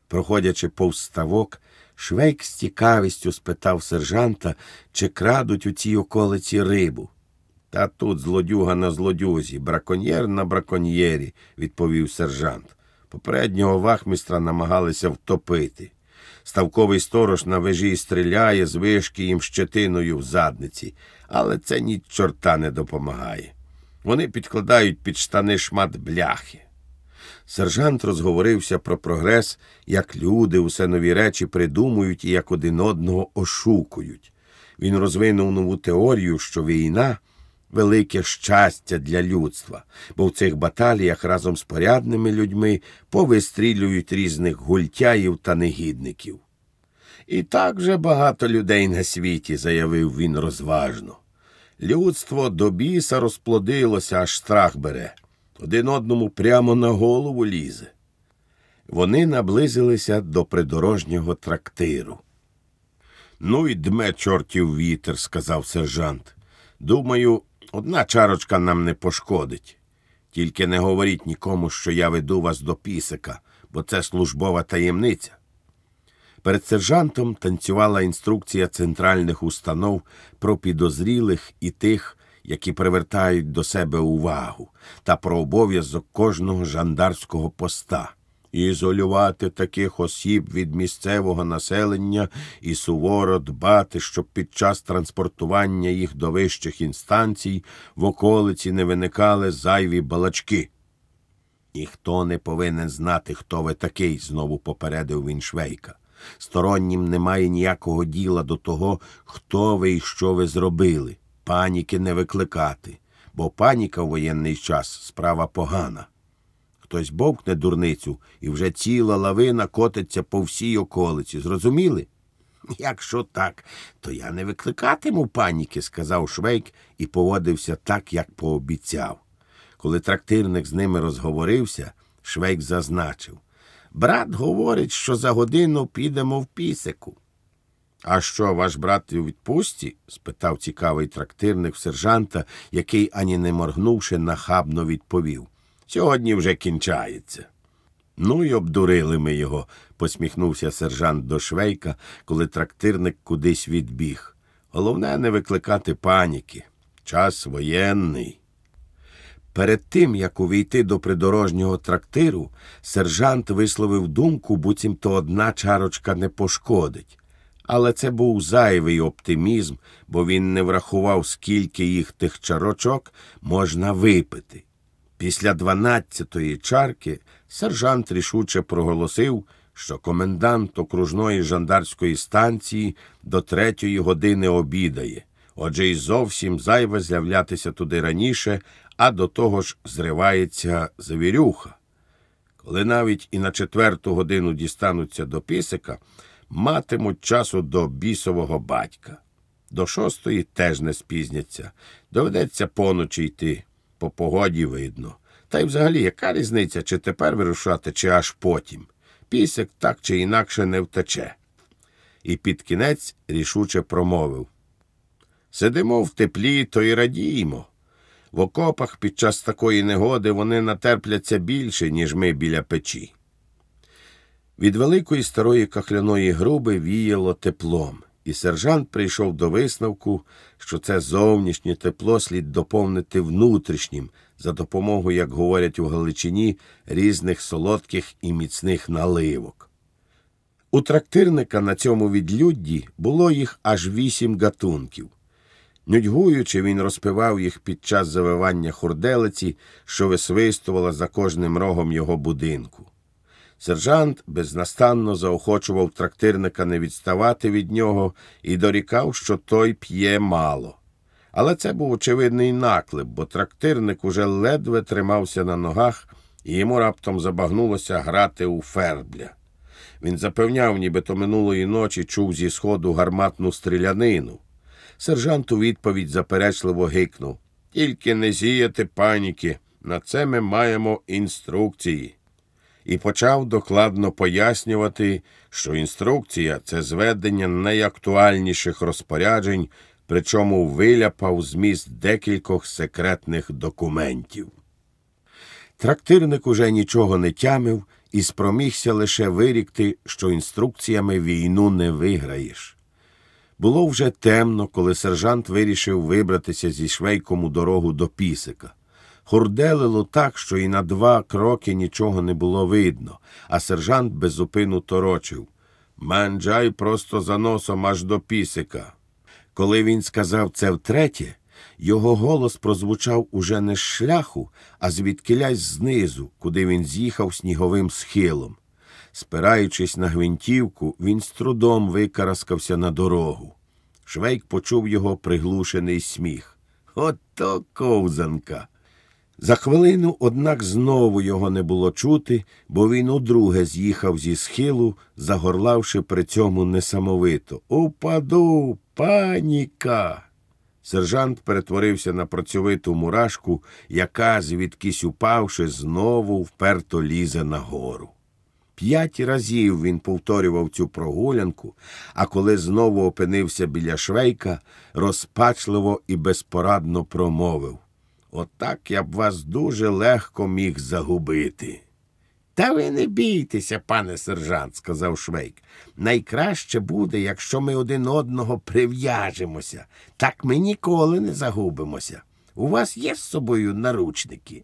Проходячи повз ставок, Швейк з цікавістю спитав сержанта, чи крадуть у цій околиці рибу. «Та тут злодюга на злодюзі, браконьєр на браконьєрі», – відповів сержант. «Попереднього вахмістра намагалися втопити. Ставковий сторож на вежі стріляє з вишки їм щетиною в задниці, але це ні чорта не допомагає. Вони підкладають під штани шмат бляхи». Сержант розговорився про прогрес, як люди усе нові речі придумують і як один одного ошукують. Він розвинув нову теорію, що війна – велике щастя для людства, бо в цих баталіях разом з порядними людьми повистрілюють різних гультяїв та негідників. «І так же багато людей на світі», – заявив він розважно. «Людство до біса розплодилося, аж страх бере. Один одному прямо на голову лізе». Вони наблизилися до придорожнього трактиру. «Ну й дме чортів вітер», – сказав сержант. «Думаю, одна чарочка нам не пошкодить. Тільки не говоріть нікому, що я веду вас до пісика, бо це службова таємниця». Перед сержантом танцювала інструкція центральних установ про підозрілих і тих, які привертають до себе увагу, та про обов'язок кожного жандарського поста. Ізолювати таких осіб від місцевого населення і суворо дбати, щоб під час транспортування їх до вищих інстанцій в околиці не виникали зайві балачки. «Ніхто не повинен знати, хто ви такий», – знову попередив він Швейка. «Стороннім немає ніякого діла до того, хто ви і що ви зробили. Паніки не викликати, бо паніка в воєнний час – справа погана. Хтось бовкне дурницю, і вже ціла лавина котиться по всій околиці. Зрозуміли?» «Якщо так, то я не викликатиму паніки», – сказав Швейк і поводився так, як пообіцяв. Коли трактирник з ними розговорився, Швейк зазначив: «Брат говорить, що за годину підемо в пісику». «А що, ваш брат у відпустці?» – спитав цікавий трактирник в сержанта, який, ані не моргнувши, нахабно відповів: «Сьогодні вже кінчається». «Ну й обдурили ми його», – посміхнувся сержант до Швейка, коли трактирник кудись відбіг. «Головне не викликати паніки. Час воєнний». Перед тим, як увійти до придорожнього трактиру, сержант висловив думку, буцімто одна чарочка не пошкодить. Але це був зайвий оптимізм, бо він не врахував, скільки їх тих чарочок можна випити. Після 12-ї чарки сержант рішуче проголосив, що комендант окружної жандарської станції до 3-ї години обідає, отже й зовсім зайве з'являтися туди раніше, а до того ж зривається завірюха. Коли навіть і на 4-ту годину дістануться до пісика, матимуть часу до бісового батька. До 6-ї теж не спізняться. Доведеться поночі йти. По погоді видно. Та й взагалі, яка різниця, чи тепер вирушати, чи аж потім? Пісик так чи інакше не втече. І під кінець рішуче промовив: «Сидимо в теплі, то й радіємо. В окопах під час такої негоди вони натерпляться більше, ніж ми біля печі». Від великої старої кахляної груби віяло теплом, і сержант прийшов до висновку, що це зовнішнє тепло слід доповнити внутрішнім, за допомогою, як говорять у Галичині, різних солодких і міцних наливок. У трактирника на цьому відлюдді було їх аж 8 гатунків. Нудьгуючи, він розпивав їх під час завивання хурделиці, що висвистувала за кожним рогом його будинку. Сержант безнастанно заохочував трактирника не відставати від нього і дорікав, що той п'є мало. Але це був очевидний наклеп, бо трактирник уже ледве тримався на ногах, і йому раптом забагнулося грати у фербля. Він запевняв, нібито минулої ночі чув зі сходу гарматну стрілянину. Сержант у відповідь заперечливо гикнув: «Тільки не сіяти паніки, на це ми маємо інструкції». І почав докладно пояснювати, що інструкція – це зведення найактуальніших розпоряджень, причому виляпав зміст декількох секретних документів. Трактирник уже нічого не тямив і спромігся лише вирікти, що інструкціями війну не виграєш. Було вже темно, коли сержант вирішив вибратися зі Швейком у дорогу до Пісика. Хурделило так, що і на 2 кроки нічого не було видно, а сержант беззупину торочив: «Манджай просто за носом аж до Пісика». Коли він сказав це втретє, його голос прозвучав уже не з шляху, а звідкілясь знизу, куди він з'їхав сніговим схилом. Спираючись на гвинтівку, він з трудом викараскався на дорогу. Швейк почув його приглушений сміх. «Ото ковзанка!» За хвилину, однак, знову його не було чути, бо він удруге з'їхав зі схилу, загорлавши при цьому несамовито: «Упаду! Паніка!» Сержант перетворився на працьовиту мурашку, яка, звідкись упавши, знову вперто лізе нагору. 5 разів він повторював цю прогулянку, а коли знову опинився біля Швейка, розпачливо і безпорадно промовив: «Отак я б вас дуже легко міг загубити». «Та ви не бійтеся, пане сержант», – сказав Швейк. «Найкраще буде, якщо ми один одного прив'яжемося. Так ми ніколи не загубимося. У вас є з собою наручники?»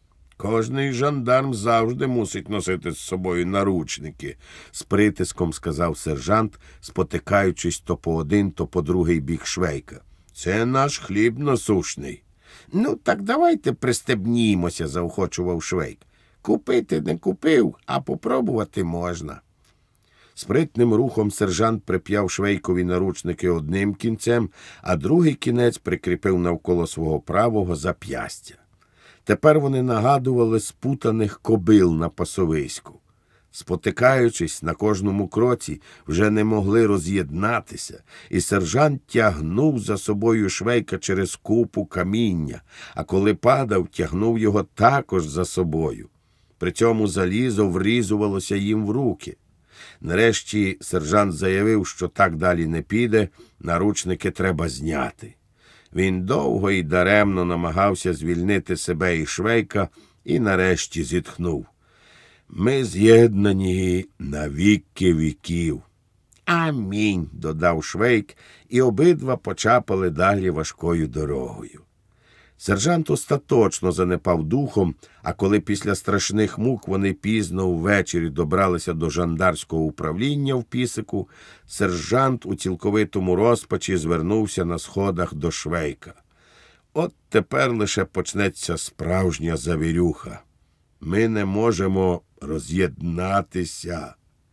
«Кожний жандарм завжди мусить носити з собою наручники», – з притиском сказав сержант, спотикаючись то по один, то по другий бік Швейка. «Це наш хліб насущний». «Ну, так давайте пристебнімося», – заохочував Швейк. «Купити не купив, а попробувати можна». Спритним рухом сержант прип'яв Швейкові наручники одним кінцем, а другий кінець прикріпив навколо свого правого зап'ястя. Тепер вони нагадували спутаних кобил на пасовиську. Спотикаючись на кожному кроці, вже не могли роз'єднатися, і сержант тягнув за собою Швейка через купу каміння, а коли падав, тягнув його також за собою. При цьому залізо врізувалося їм в руки. Нарешті сержант заявив, що так далі не піде, наручники треба зняти. Він довго і даремно намагався звільнити себе і Швейка, і нарешті зітхнув: «Ми з'єднані на віки віків». «Амінь», – додав Швейк, і обидва почапали далі важкою дорогою. Сержант остаточно занепав духом, а коли після страшних мук вони пізно ввечері добралися до жандарського управління в Пісику, сержант у цілковитому розпачі звернувся на сходах до Швейка. «От тепер лише почнеться справжня завірюха. Ми не можемо роз'єднатися».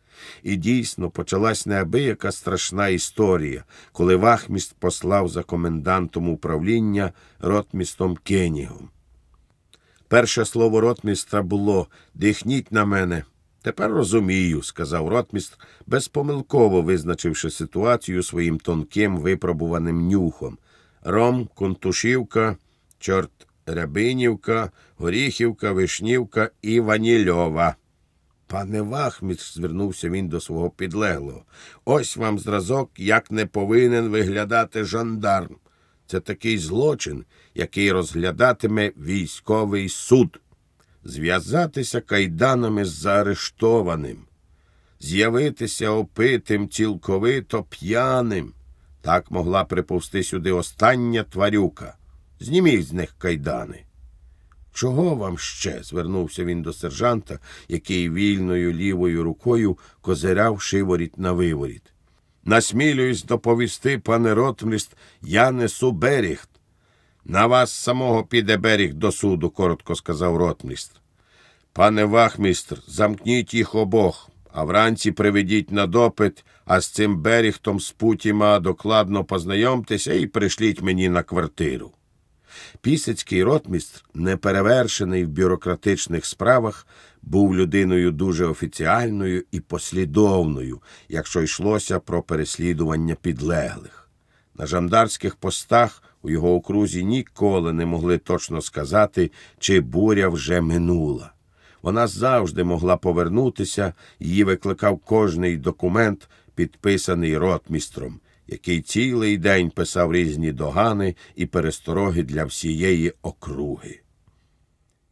І дійсно почалась неабияка страшна історія, коли вахмістр послав за комендантом управління ротмістром Кенігом. Перше слово ротмістра було: «Дихніть на мене». «Тепер розумію», – сказав ротмістр, безпомилково визначивши ситуацію своїм тонким випробуваним нюхом. «Ром, Контушівка, чорт Рябинівка, Горіхівка, Вишнівка і Ванільова». «Пане вахмістр», – звернувся він до свого підлеглого, – «ось вам зразок, як не повинен виглядати жандарм. Це такий злочин, який розглядатиме військовий суд. Зв'язатися кайданами з заарештованим, з'явитися опитим, цілковито п'яним. Так могла приповзти сюди остання тварюка. Зніміть з них кайдани». «Чого вам ще?» – звернувся він до сержанта, який вільною лівою рукою козиряв шиворіт на виворіт. «Насмілююсь доповісти, пане ротмістр, я несу беріг». «На вас самого піде беріг до суду», – коротко сказав ротмістр. «Пане вахмістр, замкніть їх обох, а вранці приведіть на допит, а з цим берігтом з Путіма докладно познайомтеся і пришліть мені на квартиру». Пісицький ротмістр, неперевершений в бюрократичних справах, був людиною дуже офіціальною і послідовною, якщо йшлося про переслідування підлеглих. На жандарських постах у його окрузі ніколи не могли точно сказати, чи буря вже минула. Вона завжди могла повернутися, її викликав кожний документ, підписаний ротмістром, який цілий день писав різні догани і перестороги для всієї округи.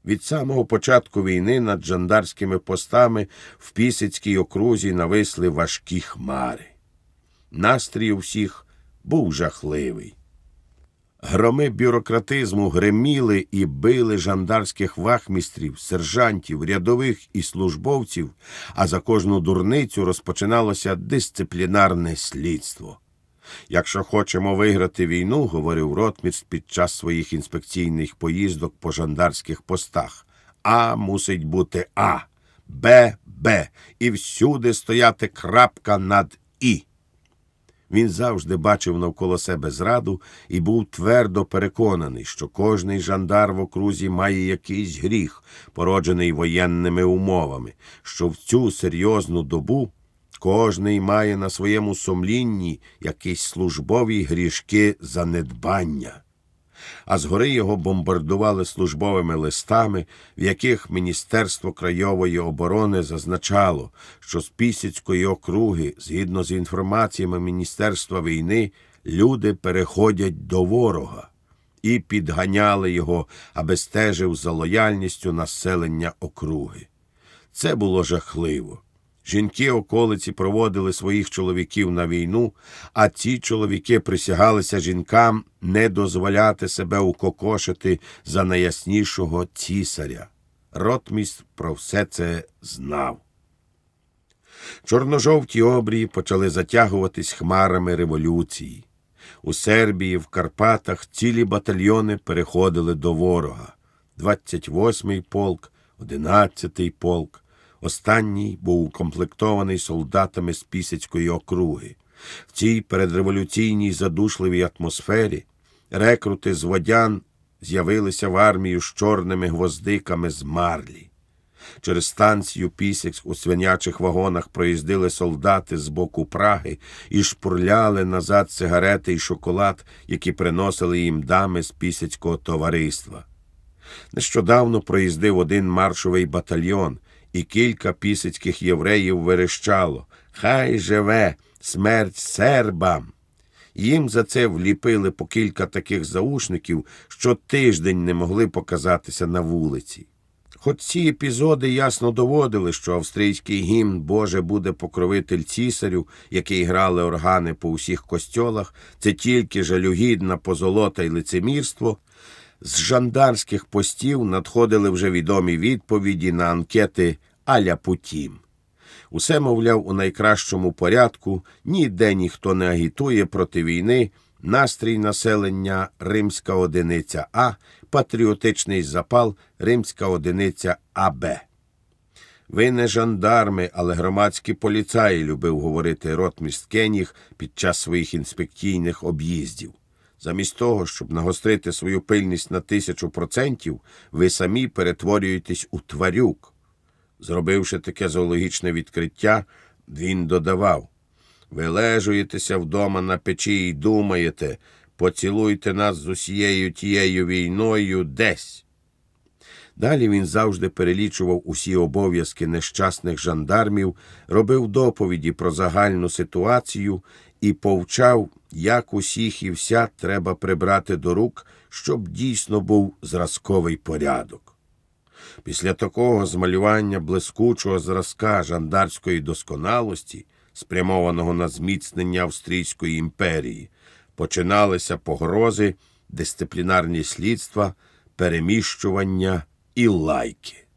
Від самого початку війни над жандарськими постами в Пісецькій окрузі нависли важкі хмари. Настрій у всіх був жахливий. Громи бюрократизму гриміли і били жандарських вахмістрів, сержантів, рядових і службовців, а за кожну дурницю розпочиналося дисциплінарне слідство. «Якщо хочемо виграти війну, – говорив ротмістр під час своїх інспекційних поїздок по жандарських постах, – А мусить бути А, Б – Б, і всюди стояти крапка над І». Він завжди бачив навколо себе зраду і був твердо переконаний, що кожний жандар в окрузі має якийсь гріх, породжений воєнними умовами, що в цю серйозну добу кожний має на своєму сумлінні якісь службові грішки занедбання. А згори його бомбардували службовими листами, в яких Міністерство краєвої оборони зазначало, що з Пісецької округи, згідно з інформаціями Міністерства війни, люди переходять до ворога, і підганяли його, аби стежив за лояльністю населення округи. Це було жахливо. Жінки околиці проводили своїх чоловіків на війну, а ці чоловіки присягалися жінкам не дозволяти себе укокошити за найяснішого цісаря. Ротмістр про все це знав. Чорно-жовті обрії почали затягуватись хмарами революції. У Сербії, в Карпатах цілі батальйони переходили до ворога. 28-й полк, 11-й полк. Останній був укомплектований солдатами з Пісецької округи. В цій передреволюційній задушливій атмосфері рекрути з Водян з'явилися в армію з чорними гвоздиками з марлі. Через станцію Пісецьк у свинячих вагонах проїздили солдати з боку Праги і шпурляли назад сигарети і шоколад, які приносили їм дами з Пісецького товариства. Нещодавно проїздив один маршовий батальйон, і кілька пісецьких євреїв верещало: «Хай живе! Смерть сербам!». Їм за це вліпили по кілька таких заушників, що тиждень не могли показатися на вулиці. Хоч ці епізоди ясно доводили, що австрійський гімн «Боже буде покровитель цісарю», який грали органи по усіх костьолах, це тільки жалюгідна позолота й лицемірство, з жандарських постів надходили вже відомі відповіді на анкети «Аля Путім». Усе, мовляв, у найкращому порядку, ніде ніхто не агітує проти війни, настрій населення – римська одиниця А, патріотичний запал – римська одиниця АБ. «Ви не жандарми, але громадські поліцаї», – любив говорити ротмістр Кеніг під час своїх інспекційних об'їздів. Замість того, щоб нагострити свою пильність на 1000%, ви самі перетворюєтесь у тварюк. Зробивши таке зоологічне відкриття, він додавав: «Ви лежуєтеся вдома на печі і думаєте, поцілуйте нас з усією тією війною десь». Далі він завжди перелічував усі обов'язки нещасних жандармів, робив доповіді про загальну ситуацію і повчав, як усіх і вся треба прибрати до рук, щоб дійсно був зразковий порядок. Після такого змалювання блискучого зразка жандарської досконалості, спрямованого на зміцнення Австрійської імперії, починалися погрози, дисциплінарні слідства, переміщування і лайки.